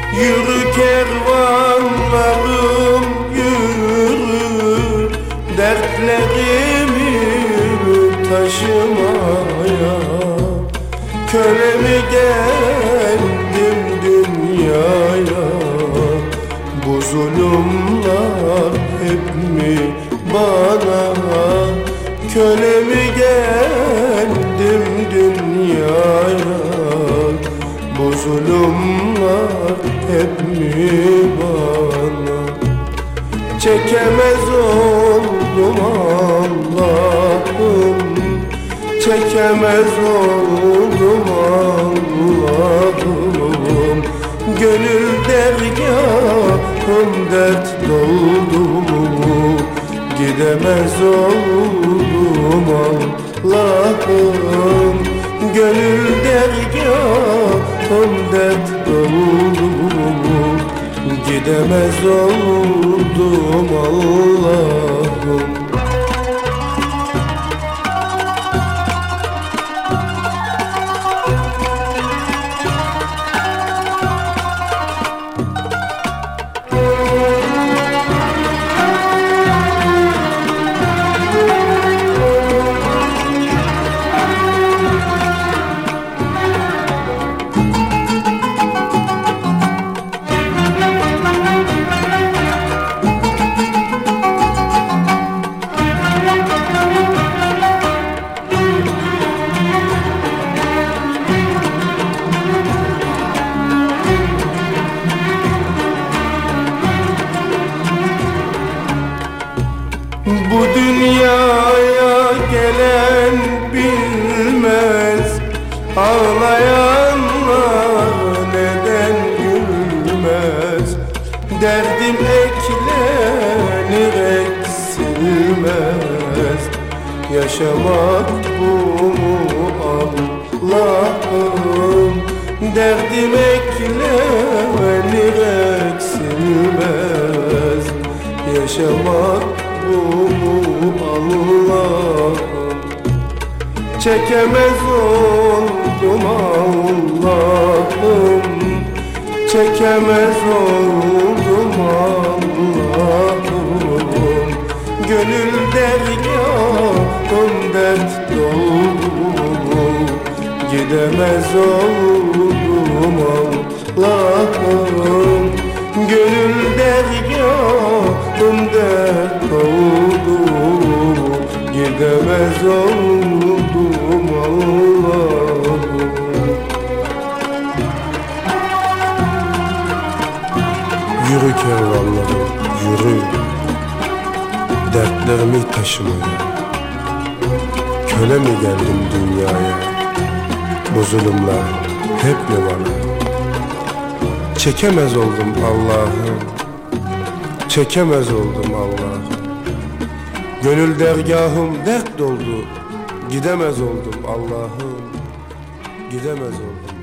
Yürü kervanlarım yürü, dertlerimi taşımaya. Köle mi geldim dünyaya, bu zulümler hep mi bana? Köle mi geldim dünyaya, bu zulümler hep mi bana? Çekemez oldum Allah'ım, çekemez oldum Allah'ım. Gönül dergahım dert doldu, gidemez oldum Allah'ım. Gönül dergahım dert doldu, gidemez oldum Allah'ım. Bu dünyaya gelen bilmez, ağlayanlar neden gülmez? Derdim eklenir eksilmez, yaşamak bu mu Allah'ım? Derdim eklenir eksilmez, yaşamak bu mu Allah'ım? Çekemez oldum Allah'ım, çekemez oldum Allah'ım. Gönül dergahım dert doldu, gidemez oldum Allah'ım. Gönül dergahım dert oldu, gidemez oldum Allah'ım. Yürü kervanlarım yürü, dertlerimi taşımaya. Köle mi geldim dünyaya, bu zulümler hep mi bana? Çekemez oldum Allah'ım, çekemez oldum Allah'ım. Gönül dergahım dert doldu, gidemez oldum Allah'ım, gidemez oldum.